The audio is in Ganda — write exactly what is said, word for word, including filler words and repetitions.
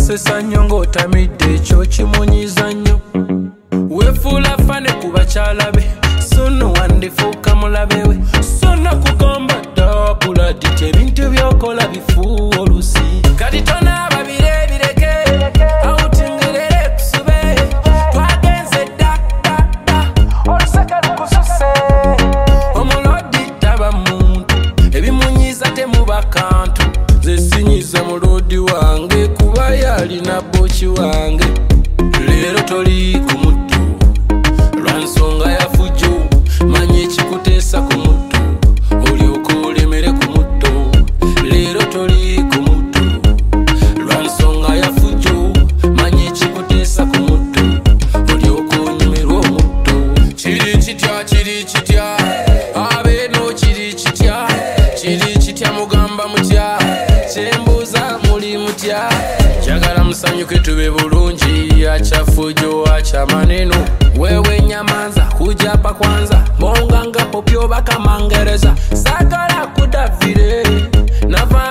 basesa nnyo ng'otamidde ekyo kimunyiza nnyo weefuula fane ku bakyala be so nno wandifuuka mulabe we so nakugamba ddakula diti ebintu by'okola bifuuwa olusi kati tonaaba bire bireke awutingirire kusube twagenze dda dda dda oluseke lukususe omulodi taba muntu ebimunyiza temuba kantu nze sinyiza mulodi wange kuba yalina boki wange leero toli ku muttu lwansonga ya fujjo manye ekikuteesa ku muttu olyoka olemere ku muttu leero toli ku muttu lwansonga ya fujjo manye ekikuteesa ku muttu olyoka onyumirwa omuttu kiri kitya kiri kitya abeeno kiri kitya kiri kitya mugamba mutya kyembuuza muli mutya njagala musanyuke tube bulungi achafujo acha maneno wewe nyamanza kujapa kwanza monga nga popyo baka mangereza sagala kudavire nava